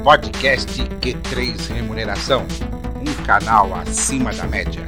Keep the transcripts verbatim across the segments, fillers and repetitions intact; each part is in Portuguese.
Podcast Q três Remuneração, um canal acima da média.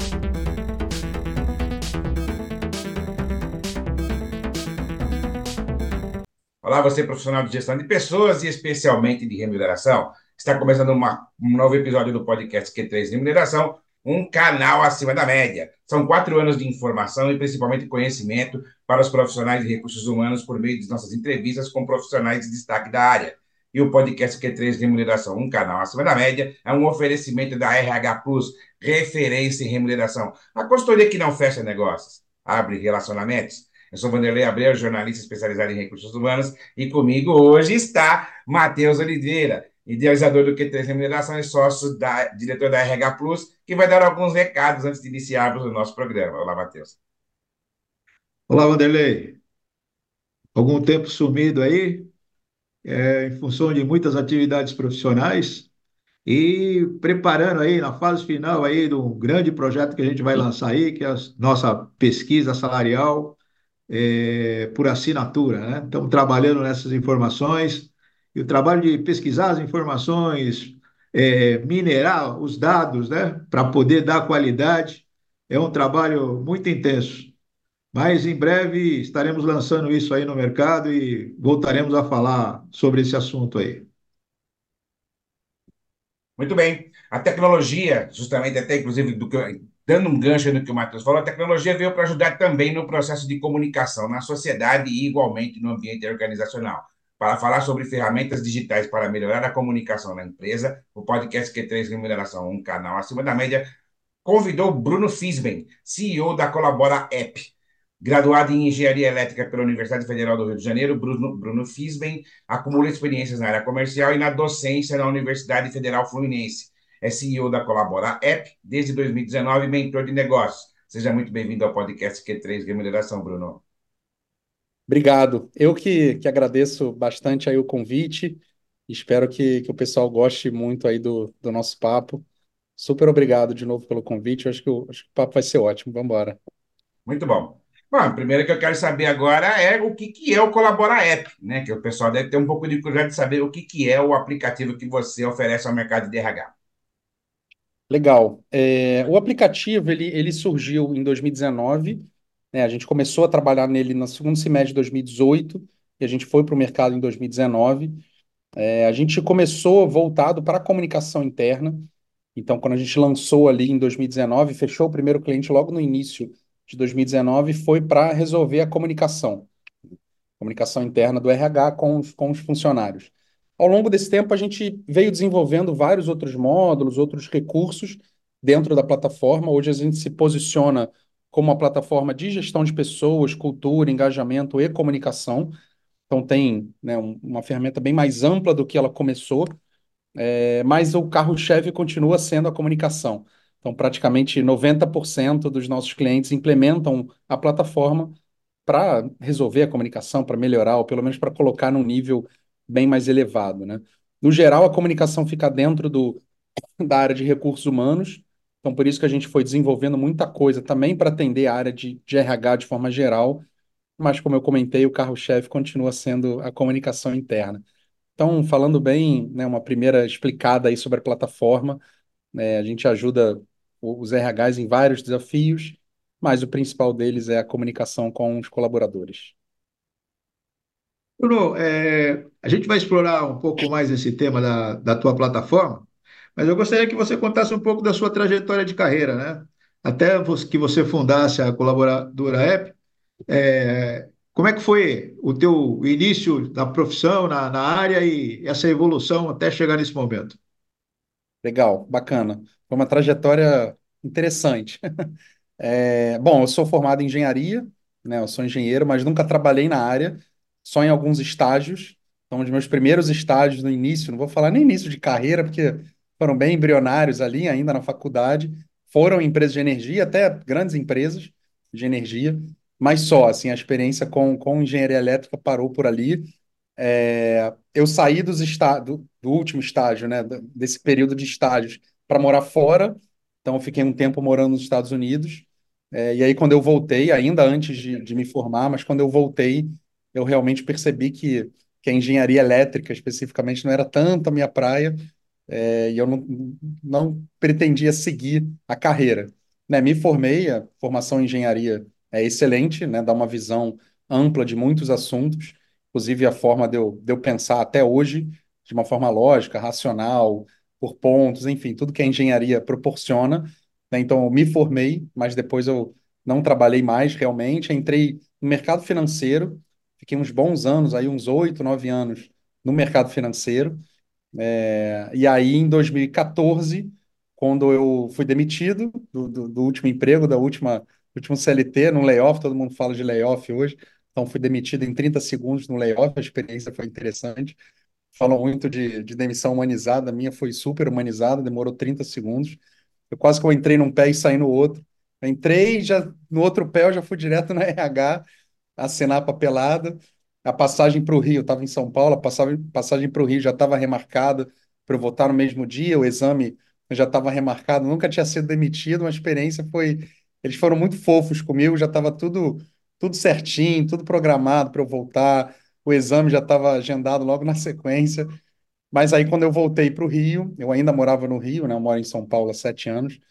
Olá, você profissional de gestão de pessoas e especialmente de remuneração. Está começando uma, um novo episódio do podcast Q três Remuneração, um canal acima da média. São quatro anos de informação e principalmente conhecimento para os profissionais de recursos humanos por meio de nossas entrevistas com profissionais de destaque da área. E o podcast Q três Remuneração, um canal acima da média, é um oferecimento da R H Plus, referência em remuneração. A consultoria que não fecha negócios, abre relacionamentos. Eu sou Vanderlei Abreu, jornalista especializado em recursos humanos, e comigo hoje está Matheus Oliveira, idealizador do Q três Remuneração e sócio, da, diretor da R H Plus, que vai dar alguns recados antes de iniciarmos o nosso programa. Olá, Matheus. Olá, Vanderlei. Algum tempo sumido aí, é, em função de muitas atividades profissionais e preparando aí na fase final aí de um grande projeto que a gente vai lançar aí, que é a nossa pesquisa salarial é, por assinatura, né? Estamos trabalhando nessas informações e o trabalho de pesquisar as informações, é, minerar os dados, né, para poder dar qualidade, é um trabalho muito intenso. Mas em breve estaremos lançando isso aí no mercado e voltaremos a falar sobre esse assunto aí. Muito bem. A tecnologia, justamente até inclusive, do que, dando um gancho no que o Matheus falou, a tecnologia veio para ajudar também no processo de comunicação na sociedade e igualmente no ambiente organizacional. Para falar sobre ferramentas digitais para melhorar a comunicação na empresa, o podcast Q três Remuneração, um canal acima da média, convidou Bruno Fisben, C E O da Colabora App. Graduado em Engenharia Elétrica pela Universidade Federal do Rio de Janeiro, Bruno, Bruno Fisben acumula experiências na área comercial e na docência na Universidade Federal Fluminense. É C E O da Colabora App desde dois mil e dezenove e mentor de negócios. Seja muito bem-vindo ao podcast Q três Remuneração, Bruno. Obrigado. Eu que, que agradeço bastante aí o convite. Espero que, que o pessoal goste muito aí do, do nosso papo. Super obrigado de novo pelo convite. Eu acho que o, acho que o papo vai ser ótimo. Vamos embora. Muito bom. Bom, primeiro que eu quero saber agora é o que, que é o Colabora App, né? Que o pessoal deve ter um pouco de curiosidade de saber o que, que é o aplicativo que você oferece ao mercado de R H. Legal. É, o aplicativo ele, ele surgiu em dois mil e dezenove, né? A gente começou a trabalhar nele no segundo semestre de dois mil e dezoito e a gente foi para o mercado em dois mil e dezenove. É, a gente começou voltado para a comunicação interna. Então, quando a gente lançou ali em dois mil e dezenove, fechou o primeiro cliente logo no início de dois mil e dezenove, foi para resolver a comunicação, comunicação interna do R H com os, com os funcionários. Ao longo desse tempo, a gente veio desenvolvendo vários outros módulos, outros recursos dentro da plataforma. Hoje a gente se posiciona como uma plataforma de gestão de pessoas, cultura, engajamento e comunicação. Então tem, né, um- uma ferramenta bem mais ampla do que ela começou, é, mas o carro-chefe continua sendo a comunicação. Então, praticamente noventa por cento dos nossos clientes implementam a plataforma para resolver a comunicação, para melhorar, ou pelo menos para colocar num nível bem mais elevado, né? No geral, a comunicação fica dentro do, da área de recursos humanos, então por isso que a gente foi desenvolvendo muita coisa também para atender a área de, de R H de forma geral, mas como eu comentei, o carro-chefe continua sendo a comunicação interna. Então, falando bem, né, uma primeira explicada aí sobre a plataforma, né, a gente ajuda o- os R Hs em vários desafios, mas o principal deles é a comunicação com os colaboradores. Bruno, é, a gente vai explorar um pouco mais esse tema da, da tua plataforma, mas eu gostaria que você contasse um pouco da sua trajetória de carreira, né? Até vos- que você fundasse a Colaboradora App, é, como é que foi o teu início da profissão na, na área e essa evolução até chegar nesse momento? Legal, bacana. Foi uma trajetória interessante. É, bom, eu sou formado em engenharia, né? Eu sou engenheiro, mas nunca trabalhei na área, só em alguns estágios. Então, os meus primeiros estágios no início, não vou falar nem início de carreira, porque foram bem embrionários ali, ainda na faculdade, foram em empresas de energia, até grandes empresas de energia, mas só, assim, a experiência com, com engenharia elétrica parou por ali. É, eu saí dos está do, do último estágio, né, d- desse período de estágios, para morar fora. Então, eu fiquei um tempo morando nos Estados Unidos. É, e aí, quando eu voltei, ainda antes de, de me formar, mas quando eu voltei, eu realmente percebi que que a engenharia elétrica especificamente não era tanto a minha praia, é, e eu não, não pretendia seguir a carreira. Né, me formei, a formação em engenharia é excelente, né, dá uma visão ampla de muitos assuntos, inclusive a forma de eu, de eu pensar até hoje, de uma forma lógica, racional, por pontos, enfim, tudo que a engenharia proporciona. Né, então, eu me formei, mas depois eu não trabalhei mais realmente, entrei no mercado financeiro, fiquei uns bons anos, aí uns oito, nove anos no mercado financeiro. É, e aí, em dois mil e quatorze, quando eu fui demitido do, do, do último emprego, da última último C L T, num layoff, todo mundo fala de layoff hoje, então fui demitido em trinta segundos no layoff, a experiência foi interessante. Falam muito de, de demissão humanizada, a minha foi super humanizada, demorou trinta segundos. Eu quase que eu entrei num pé e saí no outro. Eu entrei, já no outro pé eu já fui direto na R H, assinar a papelada. A passagem para o Rio, eu estava em São Paulo, a passagem, passagem para o Rio já estava remarcada para eu voltar no mesmo dia, o exame já estava remarcado, nunca tinha sido demitido, uma experiência foi. Eles foram muito fofos comigo, já estava tudo, tudo certinho, tudo programado para eu voltar, o exame já estava agendado logo na sequência. Mas aí, quando eu voltei para o Rio, eu ainda morava no Rio, né? Eu moro em São Paulo há sete anos.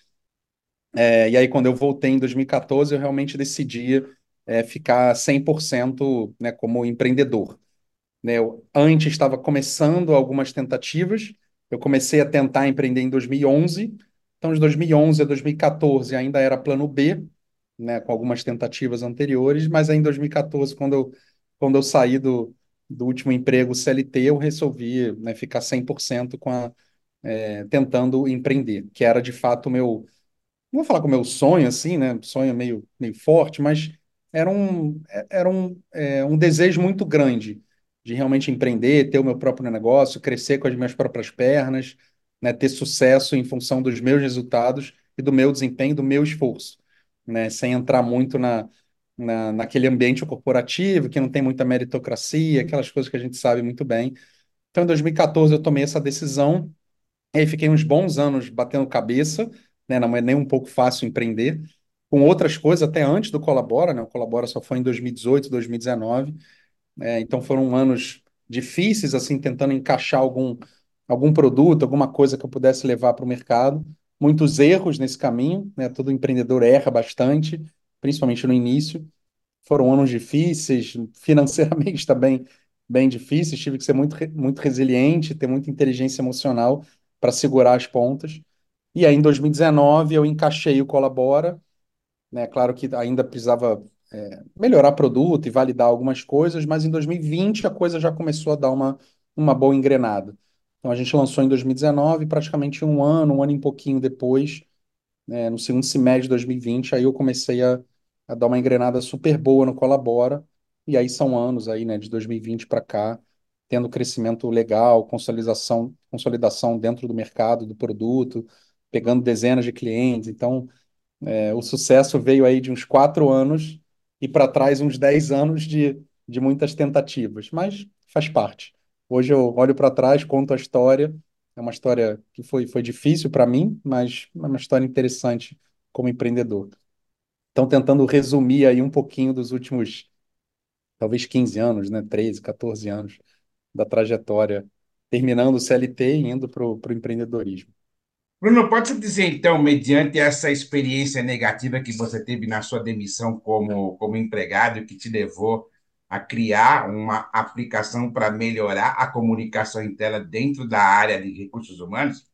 É, e aí, quando eu voltei em dois mil e quatorze, eu realmente decidi é, ficar cem por cento, né, como empreendedor. Né? Eu antes estava começando algumas tentativas. Eu comecei a tentar empreender em dois mil e onze. Então, de dois mil e onze a dois mil e quatorze ainda era plano B, né, com algumas tentativas anteriores, mas aí em dois mil e quatorze, quando eu, quando eu saí do, do último emprego C L T, eu resolvi, né, ficar cem por cento com a, é, tentando empreender, que era de fato o meu não vou falar com o meu sonho, assim, né? Sonho meio, meio forte, mas era um, é- era um, é, um desejo muito grande de realmente empreender, ter o meu próprio negócio, crescer com as minhas próprias pernas, né? Ter sucesso em função dos meus resultados e do meu desempenho, do meu esforço, né? Sem entrar muito na, na, naquele ambiente corporativo que não tem muita meritocracia, aquelas coisas que a gente sabe muito bem. Então, em dois mil e quatorze, eu tomei essa decisão e aí fiquei uns bons anos batendo cabeça, né? Não é nem um pouco fácil empreender, com outras coisas, até antes do Colabora, né? O Colabora só foi em dois mil e dezoito, dois mil e dezenove, né? Então foram anos difíceis, assim, tentando encaixar algum, algum produto, alguma coisa que eu pudesse levar para o mercado. Muitos erros nesse caminho, né? Todo empreendedor erra bastante, principalmente no início. Foram anos difíceis, financeiramente também bem difíceis, tive que ser muito, re- muito resiliente, ter muita inteligência emocional para segurar as pontas. E aí, em dois mil e dezenove, eu encaixei o Colabora, né? Claro que ainda precisava é, melhorar produto e validar algumas coisas, mas em dois mil e vinte a coisa já começou a dar uma, uma boa engrenada. Então, a gente lançou em dois mil e dezenove, praticamente um ano, um ano e pouquinho depois, né, no segundo semestre de dois mil e vinte, aí eu comecei a, a dar uma engrenada super boa no Colabora, e aí são anos aí, né, de dois mil e vinte para cá, tendo crescimento legal, consolidação, consolidação dentro do mercado, do produto, pegando dezenas de clientes. Então, é, o sucesso veio aí de uns quatro anos e para trás uns dez anos de, de muitas tentativas, mas faz parte. Hoje eu olho para trás, conto a história. É uma história que foi, foi difícil para mim, mas é uma história interessante como empreendedor. Então, tentando resumir aí um pouquinho dos últimos, talvez quinze anos, né? treze, quatorze anos da trajetória, terminando o C L T e indo para o empreendedorismo. Bruno, pode você dizer, então, mediante essa experiência negativa que você teve na sua demissão como, como empregado, que te levou a criar uma aplicação para melhorar a comunicação interna dentro da área de recursos humanos?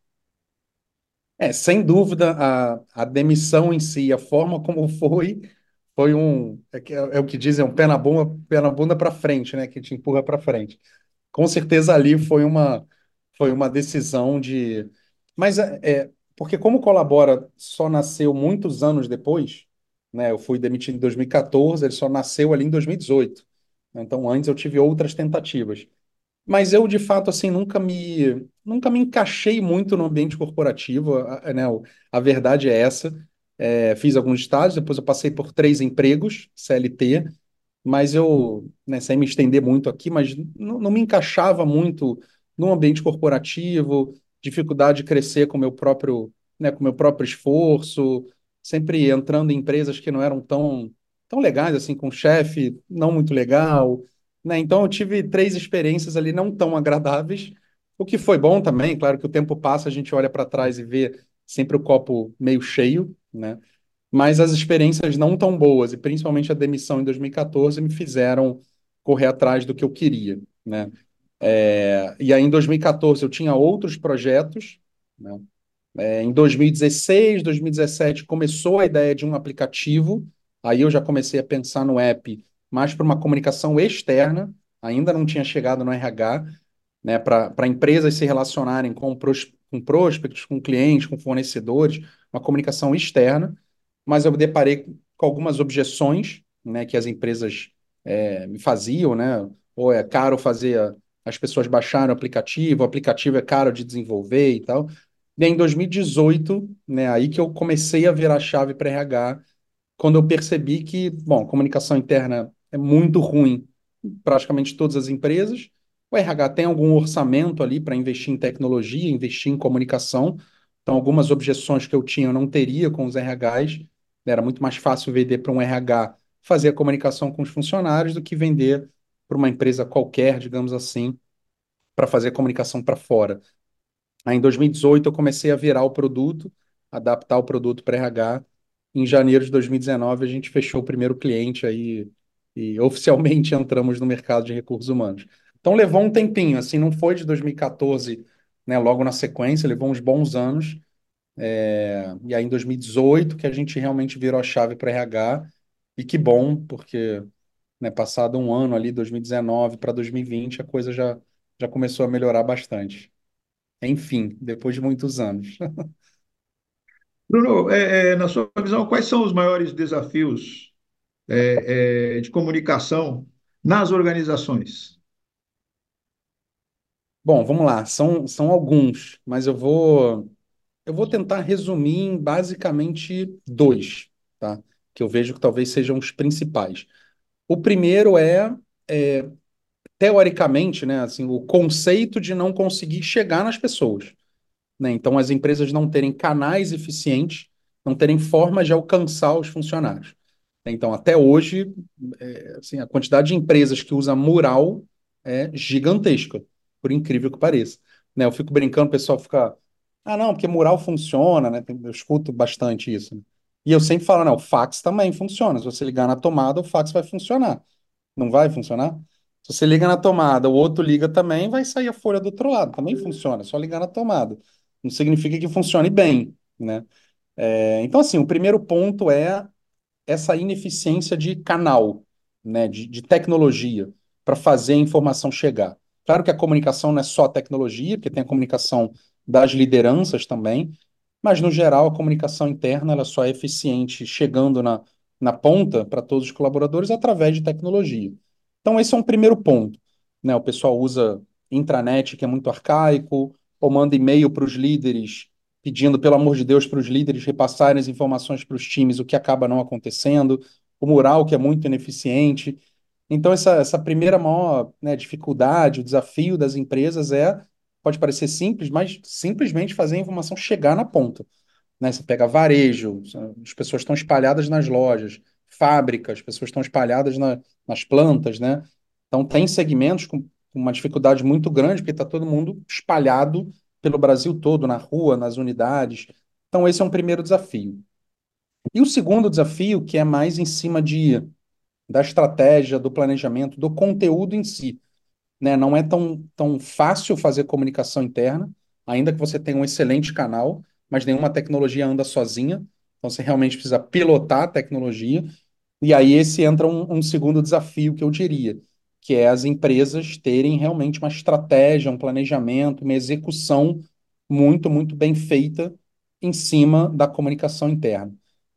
É, sem dúvida, a, a demissão em si, a forma como foi, foi um, é, que- é o que dizem, um pé na bunda, pé na bunda para frente, né, que te empurra para frente. Com certeza ali foi uma, foi uma decisão de, mas é, é, porque como Colabora só nasceu muitos anos depois, né, eu fui demitido em dois mil e quatorze, ele só nasceu ali em dois mil e dezoito. Então antes eu tive outras tentativas. Mas eu, de fato, assim, nunca me, nunca me encaixei muito no ambiente corporativo, a, a- né? o- a verdade é essa. É, fiz alguns estágios, depois eu passei por três empregos, C L T, mas eu, né, sem me estender muito aqui, mas não, não me encaixava muito no ambiente corporativo, dificuldade de crescer com o meu próprio, né, com o meu próprio esforço, sempre entrando em empresas que não eram tão, tão legais, assim, com chefe não muito legal, né? Então eu tive três experiências ali não tão agradáveis, o que foi bom também. Claro que o tempo passa, a gente olha para trás e vê sempre o copo meio cheio, né? Mas as experiências não tão boas, e principalmente a demissão em dois mil e quatorze, me fizeram correr atrás do que eu queria, né? É, e aí em dois mil e quatorze eu tinha outros projetos, né? É, em dois mil e dezesseis, dois mil e dezessete começou a ideia de um aplicativo, aí eu já comecei a pensar no app mais para uma comunicação externa, ainda não tinha chegado no R H, né, para para empresas se relacionarem com, pros, com prospects, com clientes, com fornecedores, uma comunicação externa, mas eu me deparei com algumas objeções, né, que as empresas é, me faziam, né, ou é caro fazer as pessoas baixarem o aplicativo, o aplicativo é caro de desenvolver e tal. E aí, em dois mil e dezoito, né, aí que eu comecei a virar a chave para R H, quando eu percebi que, bom, comunicação interna é muito ruim em praticamente todas as empresas. O R H tem algum orçamento ali para investir em tecnologia, investir em comunicação. Então, algumas objeções que eu tinha eu não teria com os R Hs. Era muito mais fácil vender para um R H fazer a comunicação com os funcionários do que vender para uma empresa qualquer, digamos assim, para fazer a comunicação para fora. Aí, em dois mil e dezoito, eu comecei a virar o produto, adaptar o produto para R H. Em janeiro de dois mil e dezenove, a gente fechou o primeiro cliente aí e oficialmente entramos no mercado de recursos humanos. Então, levou um tempinho, assim, não foi de dois mil e quatorze, né, logo na sequência, levou uns bons anos. É, e aí, em dois mil e dezoito, que a gente realmente virou a chave para R H. E que bom, porque, né, passado um ano ali, dois mil e dezenove para dois mil e vinte, a coisa já, já começou a melhorar bastante. Enfim, depois de muitos anos. Bruno, é, é, na sua visão, quais são os maiores desafios é, é, de comunicação nas organizações? Bom, vamos lá. São, são alguns, mas eu vou eu vou tentar resumir em basicamente dois, tá? Que eu vejo que talvez sejam os principais. O primeiro é, é, teoricamente, né, assim, o conceito de não conseguir chegar nas pessoas, né? Então, as empresas não terem canais eficientes, não terem formas de alcançar os funcionários. Então, até hoje, é, assim, a quantidade de empresas que usa mural é gigantesca, por incrível que pareça. Né, eu fico brincando, o pessoal fica, ah, não, porque mural funciona, né? Tem- Eu escuto bastante isso, né? E eu sempre falo, não, o fax também funciona. Se você ligar na tomada, o fax vai funcionar. Não vai funcionar? Se você liga na tomada, o outro liga também, vai sair a folha do outro lado. Também funciona, é só ligar na tomada. Não significa que funcione bem, né? É, então, assim, o primeiro ponto é essa ineficiência de canal, né, de, de tecnologia, para fazer a informação chegar. Claro que a comunicação não é só tecnologia, porque tem a comunicação das lideranças também, mas, no geral, a comunicação interna ela só é eficiente chegando na, na ponta para todos os colaboradores através de tecnologia. Então, esse é um primeiro ponto. Né? O pessoal usa intranet, que é muito arcaico, ou manda e-mail para os líderes pedindo, pelo amor de Deus, para os líderes repassarem as informações para os times, o que acaba não acontecendo, o mural, que é muito ineficiente. Então, essa, essa primeira maior, né, dificuldade, o desafio das empresas é, pode parecer simples, mas simplesmente fazer a informação chegar na ponta. Né? Você pega varejo, as pessoas estão espalhadas nas lojas, fábricas, as pessoas estão espalhadas na- nas plantas, né? Então, tem segmentos com com uma dificuldade muito grande, porque está todo mundo espalhado pelo Brasil todo, na rua, nas unidades. Então, esse é um primeiro desafio. E o segundo desafio, que é mais em cima de, da estratégia, do planejamento, do conteúdo em si, né? Não é tão, tão fácil fazer comunicação interna, ainda que você tenha um excelente canal, mas nenhuma tecnologia anda sozinha. Então, você realmente precisa pilotar a tecnologia. E aí, esse entra um, um segundo desafio que eu diria, que é as empresas terem realmente uma estratégia, um planejamento, uma execução muito, muito bem feita em cima da comunicação interna.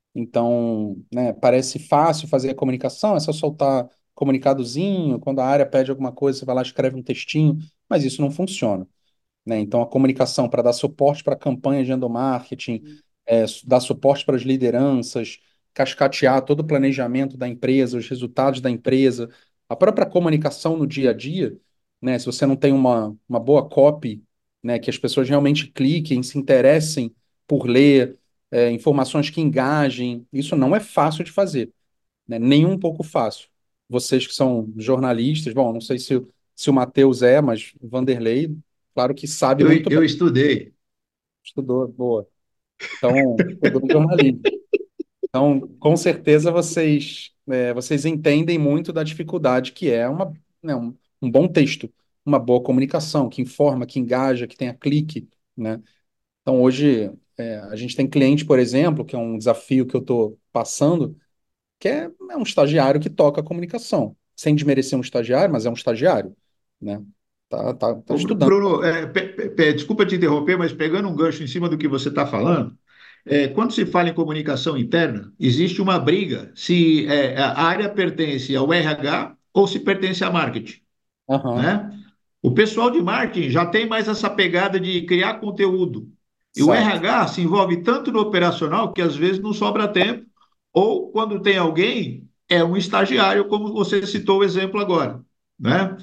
Então, né, parece fácil fazer a comunicação, é só soltar comunicadozinho, quando a área pede alguma coisa, você vai lá, escreve um textinho, mas isso não funciona, né? Então, a comunicação para dar suporte para a campanha de endomarketing, é, dar suporte para as lideranças, cascatear todo o planejamento da empresa, os resultados da empresa, a própria comunicação no dia a dia, né? Se você não tem uma, uma boa copy, né, que as pessoas realmente cliquem, se interessem por ler, é, informações que engajem, isso não é fácil de fazer, né? Nem um pouco fácil. vocês que são jornalistas, bom, não sei se, o- se o Matheus é, mas o Vanderlei, claro que sabe Eu, muito bem, eu estudei. estudou, boa. Então, estudou jornalismo. Então, com certeza vocês, é, vocês entendem muito da dificuldade que é uma, né, um, um bom texto, uma boa comunicação, que informa, que engaja, que tenha clique, né? Então, hoje, é, a gente tem cliente, por exemplo, que é um desafio que eu estou passando, que é, é um estagiário que toca a comunicação, sem desmerecer um estagiário, mas é um estagiário, né? Tá, tá, tá Ô, Bru- estudando. Bruno, é, pe- pe- pe- desculpa te interromper, mas pegando um gancho em cima do que você está falando, é, quando se fala em comunicação interna, existe uma briga se é, a área pertence ao R H ou se pertence a marketing, Aham, né? O pessoal de marketing já tem mais essa pegada de criar conteúdo. E o exato. R H se envolve tanto no operacional que às vezes não sobra tempo, ou quando tem alguém, é um estagiário, como você citou o exemplo agora, né?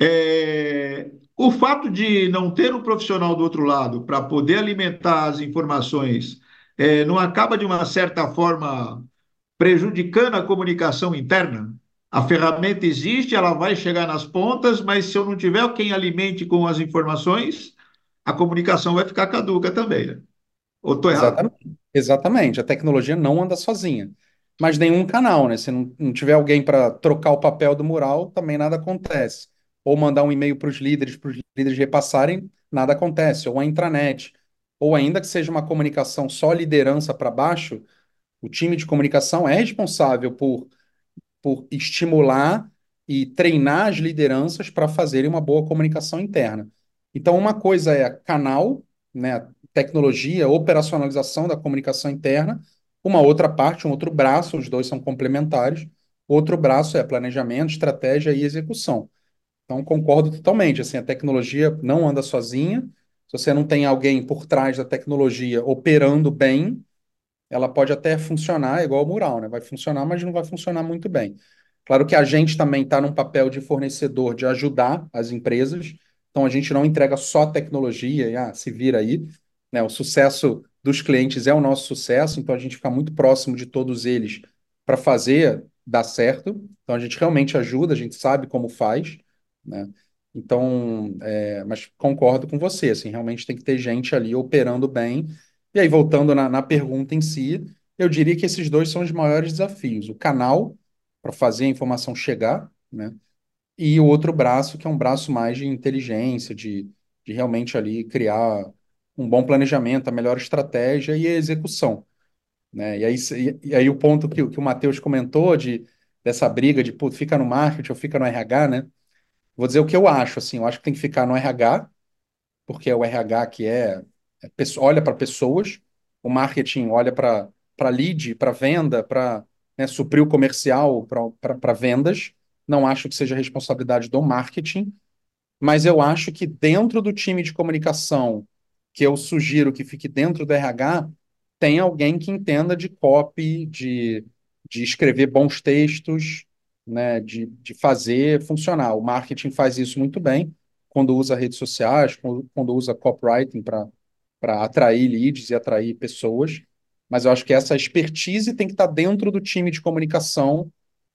É, o fato de não ter um profissional do outro lado para poder alimentar as informações, é, não acaba de uma certa forma prejudicando a comunicação interna? A ferramenta existe, ela vai chegar nas pontas, mas se eu não tiver quem alimente com as informações, a comunicação vai ficar caduca também, né? Ou estou errado? Exatamente. Exatamente. A tecnologia não anda sozinha. Mas nenhum canal, né? Se não, não tiver alguém para trocar o papel do mural, também nada acontece. Ou mandar um e-mail para os líderes, para os líderes repassarem, nada acontece. Ou a intranet. Ou ainda que seja uma comunicação só liderança para baixo, o time de comunicação é responsável por por estimular e treinar as lideranças para fazerem uma boa comunicação interna. Então, uma coisa é canal, né, tecnologia, operacionalização da comunicação interna, uma outra parte, um outro braço, os dois são complementares, outro braço é planejamento, estratégia e execução. Então, concordo totalmente, assim, a tecnologia não anda sozinha, se você não tem alguém por trás da tecnologia operando bem, ela pode até funcionar igual o mural, né? Vai funcionar, mas não vai funcionar muito bem. Claro que a gente também está num papel de fornecedor, de ajudar as empresas. Então a gente não entrega só tecnologia e ah, se vira aí, né? O sucesso dos clientes é o nosso sucesso, então a gente fica muito próximo de todos eles para fazer dar certo. Então a gente realmente ajuda, a gente sabe como faz, né? Então, é, mas concordo com você, assim, realmente tem que ter gente ali operando bem e aí, voltando na, na pergunta em si, eu diria que esses dois são os maiores desafios. O canal, para fazer a informação chegar, né? E o outro braço, que é um braço mais de inteligência, de, de realmente ali criar um bom planejamento, a melhor estratégia e a execução, né? E aí, se- e, aí o ponto que, o- que o Matheus comentou de, dessa briga de, pô, fica no marketing ou fica no R H, né? Vou dizer o que eu acho, assim, eu acho que tem que ficar no R H, porque é o R H que é, é pesso- olha para pessoas, o marketing olha para para lead, para venda, para, né, suprir o comercial para vendas. Não acho que seja responsabilidade do marketing, mas eu acho que dentro do time de comunicação, que eu sugiro que fique dentro do R H, tem alguém que entenda de copy, de, de escrever bons textos, né, de, de fazer funcionar. O marketing faz isso muito bem quando usa redes sociais, quando, quando usa copywriting para para atrair leads e atrair pessoas. Mas eu acho que essa expertise tem que estar dentro do time de comunicação,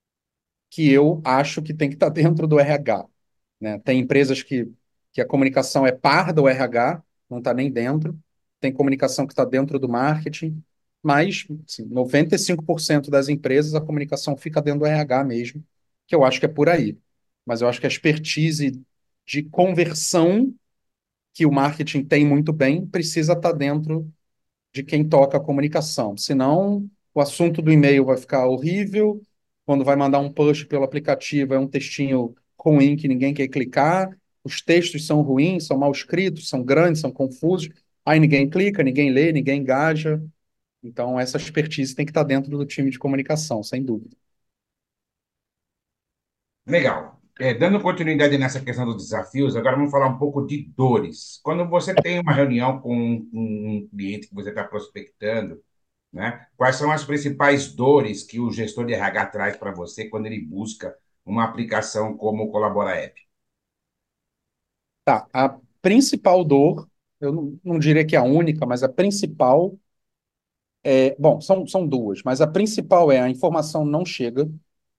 que eu acho que tem que estar dentro do R H, né? Tem empresas que, que a comunicação é par do R H, não está nem dentro. Tem comunicação que está dentro do marketing, mas assim, noventa e cinco por cento das empresas a comunicação fica dentro do R H mesmo, que eu acho que é por aí. Mas eu acho que a expertise de conversão que o marketing tem muito bem precisa estar dentro de quem toca a comunicação. Senão, o assunto do e-mail vai ficar horrível. Quando vai mandar um push pelo aplicativo, é um textinho ruim que ninguém quer clicar. Os textos são ruins, são mal escritos, são grandes, são confusos. Aí ninguém clica, ninguém lê, ninguém engaja. Então, essa expertise tem que estar dentro do time de comunicação, sem dúvida. Legal. É, dando continuidade nessa questão dos desafios, agora vamos falar um pouco de dores. Quando você tem uma reunião com um um cliente que você está prospectando, né? Quais são as principais dores que o gestor de R H traz para você quando ele busca uma aplicação como o Colabora App? Tá, a principal dor, eu não, não diria que é a única, mas a principal é, bom, são, são duas, mas a principal é a informação não chega.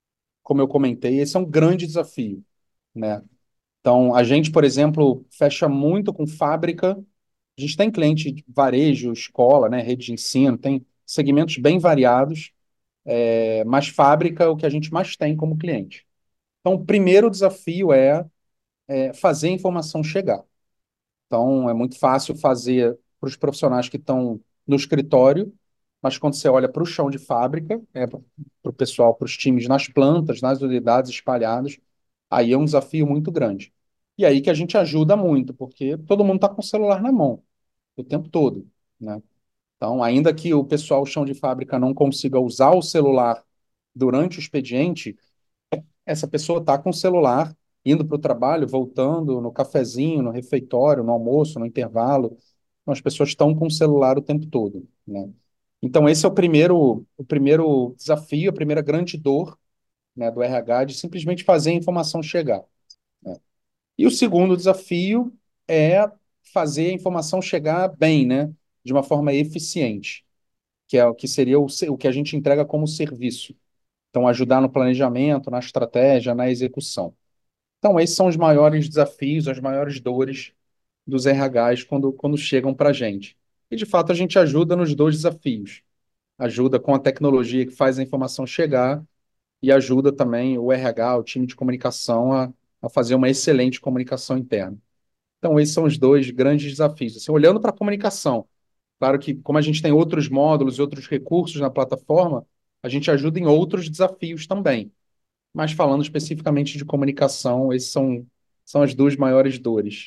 como eu comentei, esse é um grande desafio, né? Então, a gente, por exemplo, fecha muito com fábrica. A gente tem cliente de varejo, escola, né, rede de ensino, tem segmentos bem variados, é, mas fábrica é o que a gente mais tem como cliente. Então, o primeiro desafio é, é fazer a informação chegar. Então, é muito fácil fazer para os profissionais que estão no escritório, mas quando você olha para o chão de fábrica, é, para o pessoal, para os times nas plantas, nas unidades espalhadas, aí é um desafio muito grande. E aí que a gente ajuda muito, porque todo mundo está com o celular na mão o tempo todo, né? Então, ainda que o pessoal chão de fábrica não consiga usar o celular durante o expediente, essa pessoa está com o celular indo para o trabalho, voltando no cafezinho, no refeitório, no almoço, no intervalo. Então, as pessoas estão com o celular o tempo todo, né? Então, esse é o primeiro, o primeiro desafio, a primeira grande dor, né, do R H, de simplesmente fazer a informação chegar, né? E o segundo desafio é fazer a informação chegar bem, né, de uma forma eficiente, que é o que seria o, se- o que a gente entrega como serviço. Então, ajudar no planejamento, na estratégia, na execução. Então, esses são os maiores desafios, as maiores dores dos R Hs quando, quando chegam para a gente. E, de fato, a gente ajuda nos dois desafios. Ajuda com a tecnologia que faz a informação chegar e ajuda também o R H, o time de comunicação, a, a fazer uma excelente comunicação interna. Então, esses são os dois grandes desafios. Assim, olhando para a comunicação, claro que, como a gente tem outros módulos e outros recursos na plataforma, a gente ajuda em outros desafios também. Mas falando especificamente de comunicação, esses são, são as duas maiores dores.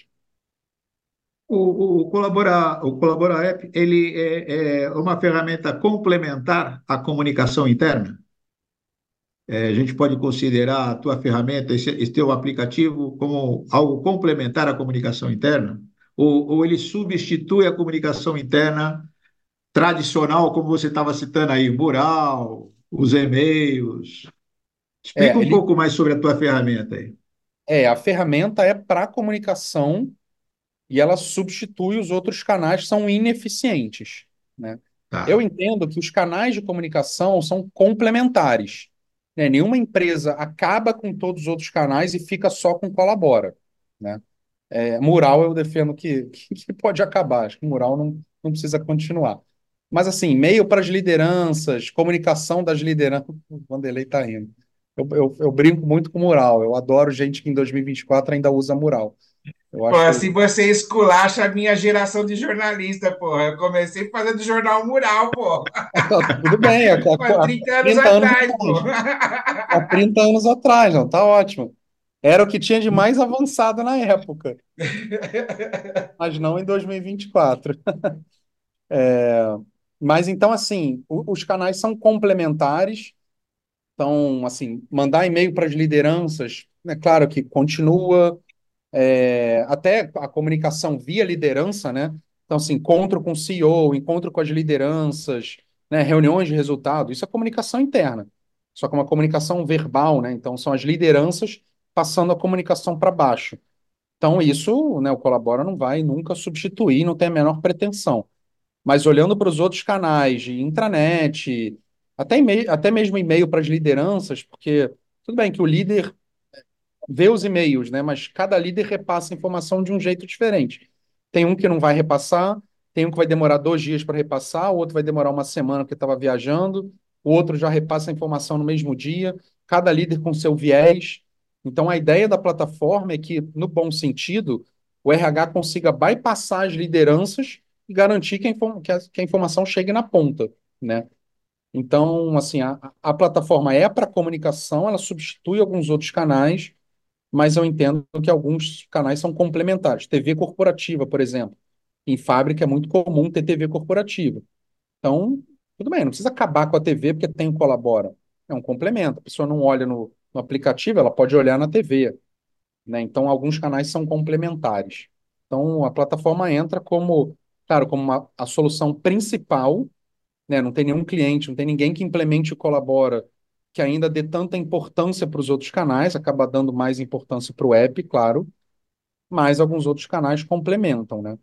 O, o, o Colabora, o Colabora App, ele é, é uma ferramenta complementar à comunicação interna? É, a gente pode considerar a tua ferramenta, esse, esse teu aplicativo, como algo complementar à comunicação interna? Ou, ou ele substitui a comunicação interna tradicional, como você estava citando aí, mural, os e-mails? Explica É, um ele, pouco mais sobre a tua ferramenta aí. é, a ferramenta é para comunicação e ela substitui os outros canais que são ineficientes, né? Eu Tá. entendo que os canais de comunicação são complementares, né? Nenhuma empresa acaba com todos os outros canais e fica só com Colabora, né? É, mural eu defendo que, que, que pode acabar, acho que mural não, não precisa continuar. Mas assim, e-mail para as lideranças, comunicação das lideranças, o Vanderlei está rindo. Eu, eu, eu brinco muito com mural, eu adoro gente que em dois mil e vinte e quatro ainda usa mural. Eu Pô, se acho. você esculacha a minha geração de jornalista, porra. Eu comecei fazendo jornal mural, pô. Tá, tá tudo bem, há, Há há trinta anos trinta anos atrás, pô. atrás. Há trinta anos atrás, não, tá ótimo. Era o que tinha de mais avançado na época, mas não em dois mil e vinte e quatro. Mas então, assim, o- os canais são complementares. Então, assim, mandar e-mail para as lideranças, é claro que continua, é, até a comunicação via liderança, né? Então, assim, encontro com o C E O, encontro com as lideranças, né? Reuniões de resultado, isso é comunicação interna. Só que é uma comunicação verbal, né? Então, são as lideranças passando a comunicação para baixo. Então, isso, né, o Colabora não vai nunca substituir, não tem a menor pretensão. Mas olhando para os outros canais de intranet, até, e-mail, até mesmo e-mail para as lideranças, porque tudo bem que o líder vê os e-mails, né? Mas cada líder repassa a informação de um jeito diferente. Tem um que não vai repassar, tem um que vai demorar dois dias para repassar, o outro vai demorar uma semana porque estava viajando, o outro já repassa a informação no mesmo dia, cada líder com seu viés. Então, a ideia da plataforma é que, no bom sentido, o R H consiga bypassar as lideranças e garantir que a, inform- que a- que a informação chegue na ponta, né? Então, assim, a, a plataforma é para comunicação, ela substitui alguns outros canais, mas eu entendo que alguns canais são complementares. T V corporativa, por exemplo. Em fábrica é muito comum ter T V corporativa. Então, tudo bem, não precisa acabar com a T V porque tem o Colabora. É um complemento. A pessoa não olha no, no aplicativo, ela pode olhar na T V, né? Então, alguns canais são complementares. Então, a plataforma entra como, claro, como uma, a solução principal, né? Não tem nenhum cliente, não tem ninguém que implemente o Colabora que ainda dê tanta importância para os outros canais, acaba dando mais importância para o app, claro, mas alguns outros canais complementam, né?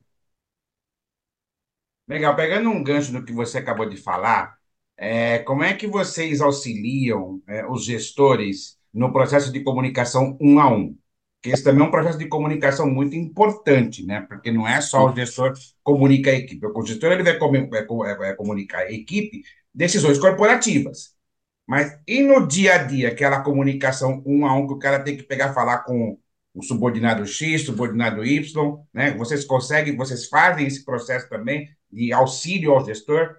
Legal, pegando um gancho no que você acabou de falar, é, como é que vocês auxiliam, é, os gestores no processo de comunicação um a um. Que esse também é um processo de comunicação muito importante, né? Porque não é só o gestor comunica a equipe. O gestor ele vai, comu- vai co- vai comunicar a equipe decisões corporativas. Mas e no dia a dia, aquela comunicação um a um que o cara tem que pegar e falar com o subordinado X, subordinado Y, né? Vocês conseguem, vocês fazem esse processo também de auxílio ao gestor?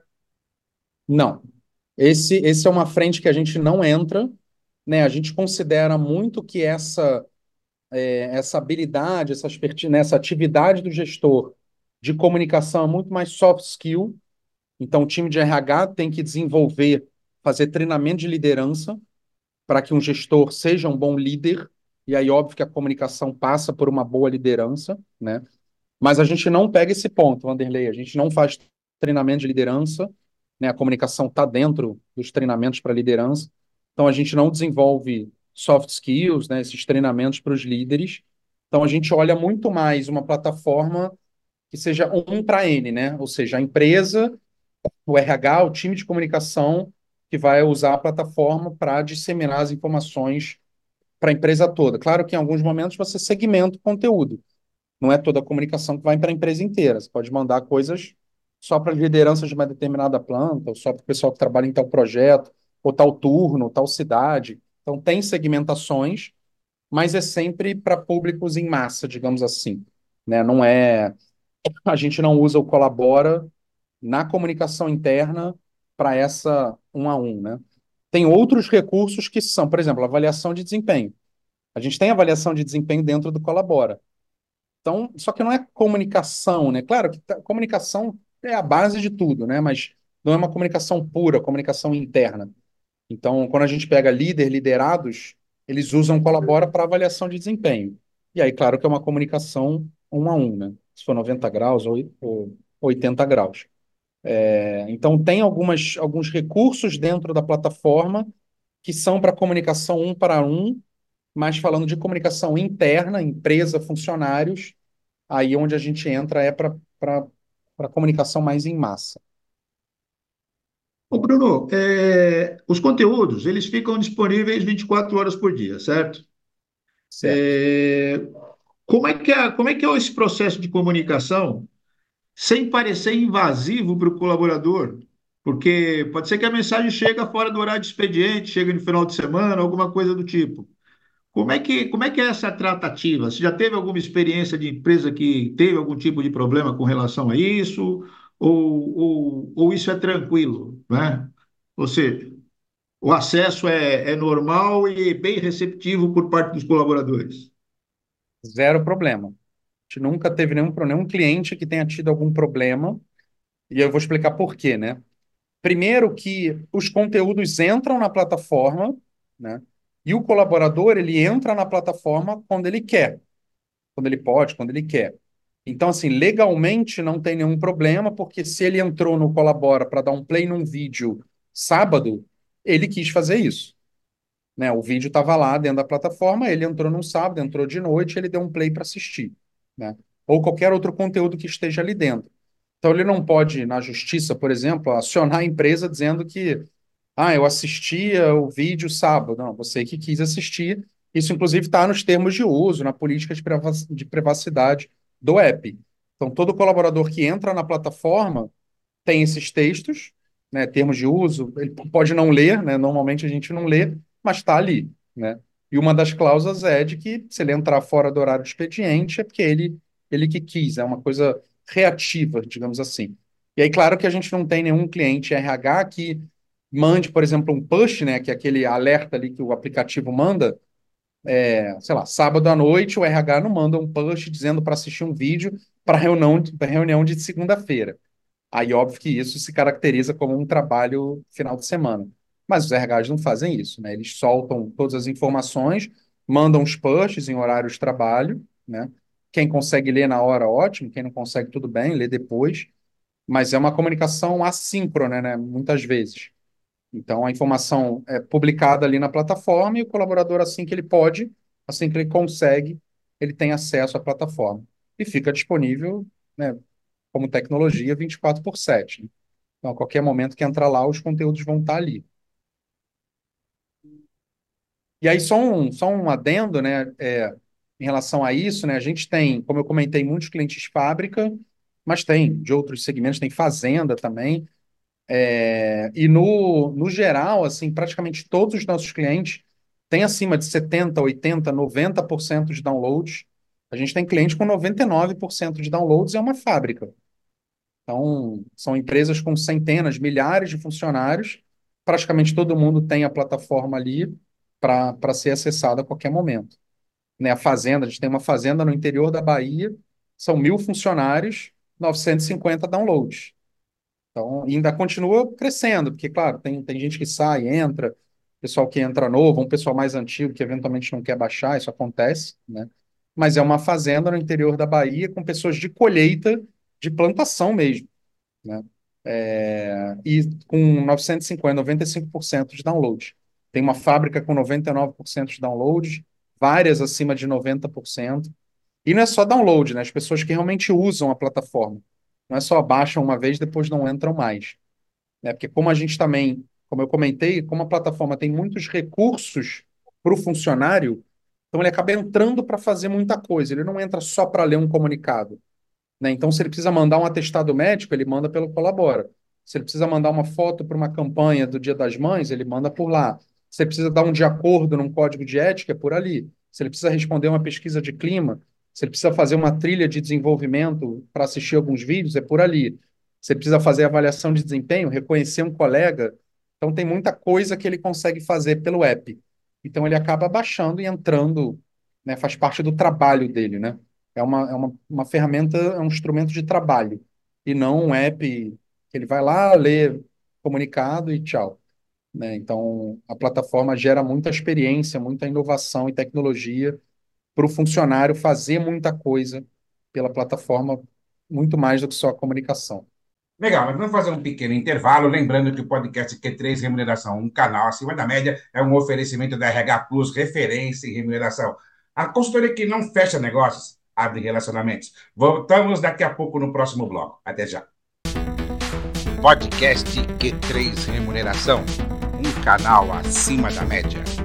Não. Esse, esse é uma frente que a gente não entra, né? A gente considera muito que essa, é, essa habilidade, essa expertise, né, essa atividade do gestor de comunicação é muito mais soft skill. Então, o time de R H tem que desenvolver, fazer treinamento de liderança para que um gestor seja um bom líder. E aí, óbvio que a comunicação passa por uma boa liderança, né? Mas a gente não pega esse ponto, Vanderlei. A gente não faz treinamento de liderança, né? A comunicação está dentro dos treinamentos para liderança. Então, a gente não desenvolve soft skills, né? Esses treinamentos para os líderes. Então, a gente olha muito mais uma plataforma que seja um para N, né? Ou seja, a empresa, o R H, o time de comunicação que vai usar a plataforma para disseminar as informações para a empresa toda. Claro que em alguns momentos você segmenta o conteúdo. Não é toda a comunicação que vai para a empresa inteira. Você pode mandar coisas só para lideranças de uma determinada planta, ou só para o pessoal que trabalha em tal projeto, ou tal turno, ou tal cidade. Então, tem segmentações, mas é sempre para públicos em massa, digamos assim. Né? Não é. A gente não usa o Colabora na comunicação interna para essa um a um, né? Tem outros recursos que são, por exemplo, avaliação de desempenho. A gente tem avaliação de desempenho dentro do Colabora. Então, só que não é comunicação, né? Claro que tá- comunicação é a base de tudo, né? Mas não é uma comunicação pura, comunicação interna. Então, quando a gente pega líder, liderados, eles usam Colabora para avaliação de desempenho. E aí, claro que é uma comunicação um a um, né? Se for noventa graus ou ou oitenta graus. É, então, tem algumas, alguns recursos dentro da plataforma que são para comunicação um para um, mas falando de comunicação interna, empresa, funcionários, aí onde a gente entra é para para comunicação mais em massa. Ô, Bruno, é, os conteúdos, eles ficam disponíveis vinte e quatro horas por dia, certo? Certo. É, como é que é, como é que é esse processo de comunicação sem parecer invasivo para o colaborador? Porque pode ser que a mensagem chega fora do horário de expediente, chega no final de semana, alguma coisa do tipo. Como é que, como é que é essa tratativa? Você já teve alguma experiência de empresa que teve algum tipo de problema com relação a isso? Ou, ou, ou isso é tranquilo, né? Ou seja, o acesso é, é normal e bem receptivo por parte dos colaboradores. Zero problema. A gente nunca teve nenhum, pro- nenhum cliente que tenha tido algum problema, e eu vou explicar por quê, né? Primeiro que os conteúdos entram na plataforma, né? E o colaborador, ele entra na plataforma quando ele quer, quando ele pode, quando ele quer. Então, assim, legalmente não tem nenhum problema, porque se ele entrou no Colabora para dar um play num vídeo sábado, ele quis fazer isso, né? O vídeo estava lá dentro da plataforma, ele entrou num sábado, entrou de noite, ele deu um play para assistir, né? Ou qualquer outro conteúdo que esteja ali dentro. Então, ele não pode, na justiça, por exemplo, acionar a empresa dizendo que, ah, eu assistia o vídeo sábado. Não, você que quis assistir. Isso, inclusive, está nos termos de uso, na política de priva- de privacidade do app. Então, todo colaborador que entra na plataforma tem esses textos, né, termos de uso, ele pode não ler, né, normalmente a gente não lê, mas está ali, né? E uma das cláusulas é de que se ele entrar fora do horário do expediente é porque ele ele que quis, é uma coisa reativa, digamos assim. E aí, claro que a gente não tem nenhum cliente R H que mande, por exemplo, um push, né, que é aquele alerta ali que o aplicativo manda, é, sei lá, sábado à noite o R H não manda um push dizendo para assistir um vídeo para reunião, para reunião de segunda-feira. Aí, óbvio que isso se caracteriza como um trabalho final de semana. Mas os R Hs não fazem isso, né? Eles soltam todas as informações, mandam os pushes em horários de trabalho, né? Quem consegue ler na hora, ótimo. Quem não consegue, tudo bem, lê depois. Mas é uma comunicação assíncrona, né? Muitas vezes. Então, a informação é publicada ali na plataforma e o colaborador, assim que ele pode, assim que ele consegue, ele tem acesso à plataforma. E fica disponível, né, como tecnologia vinte e quatro por sete, né? Então, a qualquer momento que entrar lá, os conteúdos vão estar ali. E aí, só um, só um adendo, né, é, em relação a isso, né, a gente tem, como eu comentei, muitos clientes fábrica, mas tem de outros segmentos, tem fazenda também. É, e no, no geral, assim, praticamente todos os nossos clientes têm acima de setenta, oitenta, noventa por cento de downloads. A gente tem cliente com noventa e nove por cento de downloads, é uma fábrica. Então, são empresas com centenas, milhares de funcionários. Praticamente todo mundo tem a plataforma ali para para ser acessada a qualquer momento. Né? A fazenda, a gente tem uma fazenda no interior da Bahia, são mil funcionários, novecentos e cinquenta downloads. Então, ainda continua crescendo, porque, claro, tem, tem gente que sai, entra, pessoal que entra novo, um pessoal mais antigo que eventualmente não quer baixar, isso acontece, né? Mas é uma fazenda no interior da Bahia com pessoas de colheita, de plantação mesmo, né? É, e com novecentos e cinquenta, noventa e cinco por cento de download. Tem uma fábrica com noventa e nove por cento de download, várias acima de noventa por cento. E não é só download, né? As pessoas que realmente usam a plataforma. Não é só baixam uma vez, depois não entram mais. Né? Porque como a gente também, como eu comentei, como a plataforma tem muitos recursos para o funcionário, então ele acaba entrando para fazer muita coisa. Ele não entra só para ler um comunicado. Né? Então, se ele precisa mandar um atestado médico, ele manda pelo Colabora. Se ele precisa mandar uma foto para uma campanha do Dia das Mães, ele manda por lá. Se ele precisa dar um de acordo num código de ética, é por ali. Se ele precisa responder uma pesquisa de clima, se ele precisa fazer uma trilha de desenvolvimento para assistir alguns vídeos, é por ali. Se ele precisa fazer avaliação de desempenho, reconhecer um colega. Então, tem muita coisa que ele consegue fazer pelo app. Então, ele acaba baixando e entrando, né? Faz parte do trabalho dele, né? É uma, é uma, uma ferramenta, é um instrumento de trabalho, e não um app que ele vai lá, lê comunicado e tchau. Né? Então, a plataforma gera muita experiência, muita inovação e tecnologia para o funcionário fazer muita coisa pela plataforma, muito mais do que só a comunicação. Legal, mas vamos fazer um pequeno intervalo, lembrando que o podcast Q três Remuneração, um canal acima da média, é um oferecimento da R H Plus, referência em remuneração. A consultoria que não fecha negócios, abre relacionamentos. Voltamos daqui a pouco no próximo bloco. Até já. Podcast Q três Remuneração, um canal acima da média.